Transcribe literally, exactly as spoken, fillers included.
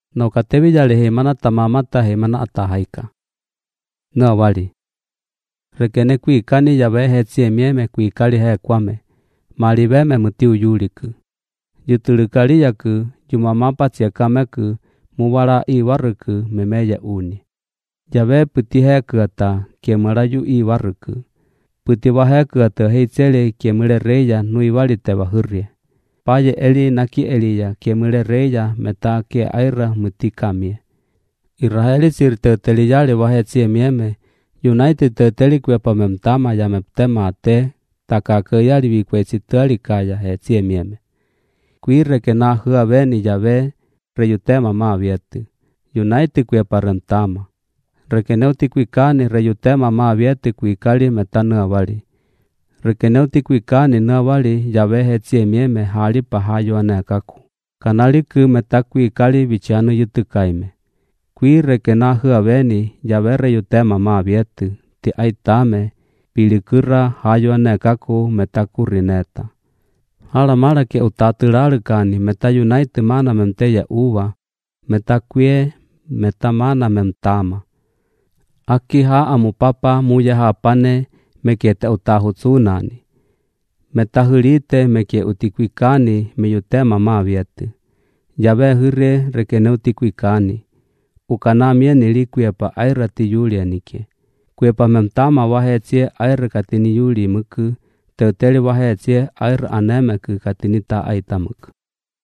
No katevi jale he mana tamamata he mana atahaika. Na wali. Rekene kuikani jabe he tsie mieme kuikali he kwame. Malibeme mutiu yuliku. Jutulikali yaku jumamapa tsia kameku muwala iwaruku memeya uni. Jabe puti he kuata kiemarayu iwaruku. Puti wahe kuata he tsele kiemule reya nui wali tewa hurrie. Paye eli naki eliya kiemule reya meta ke aira muti kamie. Israeli sirte teliyale wahe tsie mieme. United te teli kwepa memtama ya meptema ate. Taka kaya liwi kwe sitali kaya he tsie mieme. Kuire ke na hua veni jabe reyutema maa vietu. United kwepa remtama. Rekeneuti kuikani reyutema maa vietu kuikali metanua wali. Rekeneuti kuikani na wali jabe he tsie mieme hali pahayo anekaku. Kanali ku meta kuikali vichanu yutukaime. Kuire ke na hua veni jabe reyutema maa vietu ti aitame. Pilikura hayo anekaku metakurineta. Hala mara ke utaturarukani meta United mana memteya uwa. Meta kue meta mana memtama. Aki ha amupapa muya hapane meke te utahutsunani. Meta hurite meke utikuikani meyutema maa vietu. Jabe hure rekene utikuikani. Ukanamie nilikwepa aira ti yulia nike. Kwepa memtama wahe tsie air katini yuli muku, teuteli wahe tsie air anemeku katini ta aitamuk.